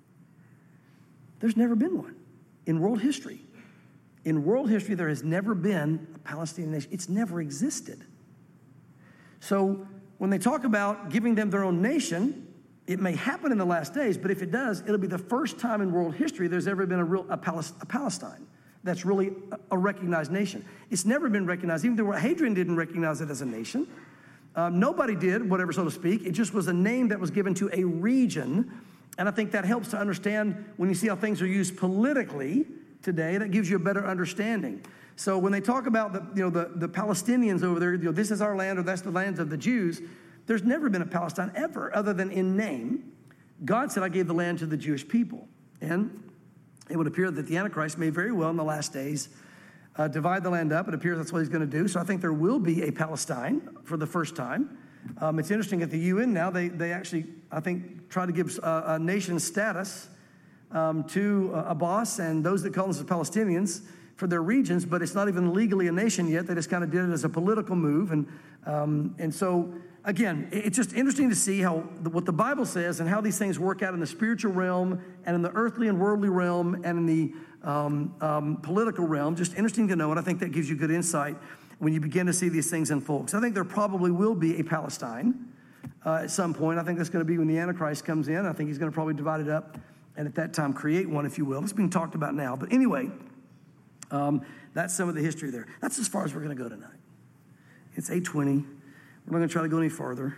There's never been one in world history. In world history, there has never been a Palestinian nation. It's never existed. So when they talk about giving them their own nation, it may happen in the last days, but if it does, it'll be the first time in world history there's ever been a Palestine that's really a recognized nation. It's never been recognized. Even though Hadrian didn't recognize it as a nation. Nobody did, whatever, so to speak. It just was a name that was given to a region. And I think that helps to understand when you see how things are used politically today, that gives you a better understanding. So when they talk about the Palestinians over there, this is our land or that's the land of the Jews, there's never been a Palestine ever, other than in name. God said, I gave the land to the Jewish people. And it would appear that the Antichrist may very well in the last days divide the land up. It appears that's what he's going to do. So I think there will be a Palestine for the first time. It's interesting at the UN now, they actually, I think, try to give a nation status to Abbas and those that call themselves Palestinians for their regions, but it's not even legally a nation yet. They just kind of did it as a political move. And so, again, it's just interesting to see what the Bible says and how these things work out in the spiritual realm and in the earthly and worldly realm and in the political realm. Just interesting to know, and I think that gives you good insight when you begin to see these things unfold. So I think there probably will be a Palestine at some point. I think that's going to be when the Antichrist comes in. I think he's going to probably divide it up and at that time create one, if you will. It's being talked about now. But anyway, that's some of the history there. That's as far as we're going to go tonight. It's 8:20. We're not going to try to go any farther.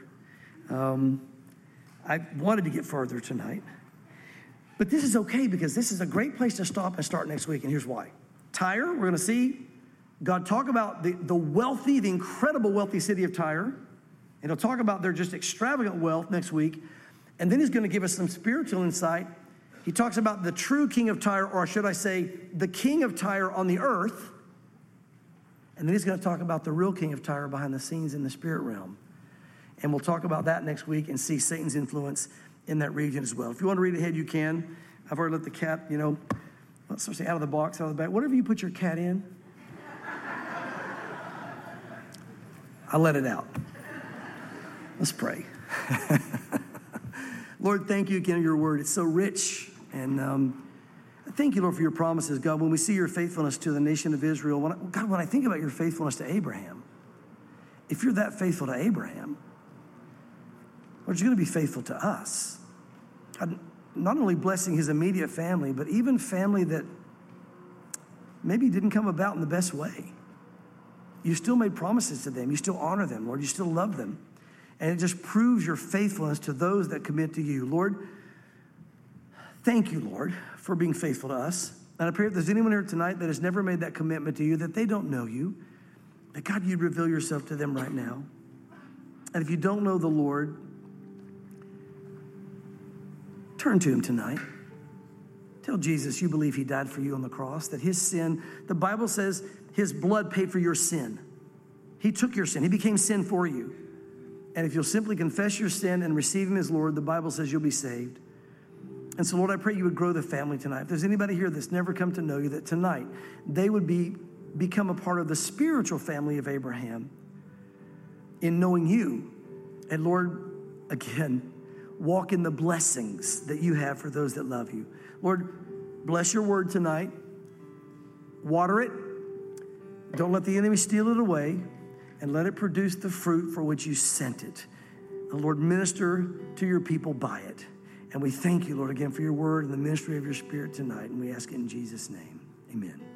I wanted to get farther tonight. But this is okay because this is a great place to stop and start next week. And here's why. Tyre, we're going to see God talk about the wealthy, the incredible wealthy city of Tyre. And he'll talk about their just extravagant wealth next week. And then he's going to give us some spiritual insight. He talks about the true king of Tyre, or should I say, the king of Tyre on the earth. And then he's going to talk about the real king of Tyre behind the scenes in the spirit realm. And we'll talk about that next week and see Satan's influence in that region as well. If you want to read ahead, you can. I've already let the cat, let's say out of the box, out of the bag. Whatever you put your cat in, I let it out. Let's pray. Lord, thank you again for your word. It's so rich. And thank you, Lord, for your promises, God. When we see your faithfulness to the nation of Israel, when I think about your faithfulness to Abraham, if you're that faithful to Abraham, Lord, you're going to be faithful to us. God, not only blessing his immediate family, but even family that maybe didn't come about in the best way. You still made promises to them. You still honor them, Lord. You still love them. And it just proves your faithfulness to those that commit to you. Lord, thank you, Lord, for being faithful to us. And I pray if there's anyone here tonight that has never made that commitment to you, that they don't know you, that God, you'd reveal yourself to them right now. And if you don't know the Lord, turn to him tonight. Tell Jesus you believe he died for you on the cross, that his sin, the Bible says his blood paid for your sin. He took your sin. He became sin for you. And if you'll simply confess your sin and receive him as Lord, the Bible says you'll be saved. And so, Lord, I pray you would grow the family tonight. If there's anybody here that's never come to know you, that tonight they would become a part of the spiritual family of Abraham in knowing you. And Lord, again, walk in the blessings that you have for those that love you. Lord, bless your word tonight. Water it. Don't let the enemy steal it away. And let it produce the fruit for which you sent it. Lord, minister to your people by it. And we thank you, Lord, again for your word and the ministry of your Spirit tonight. And we ask it in Jesus' name. Amen.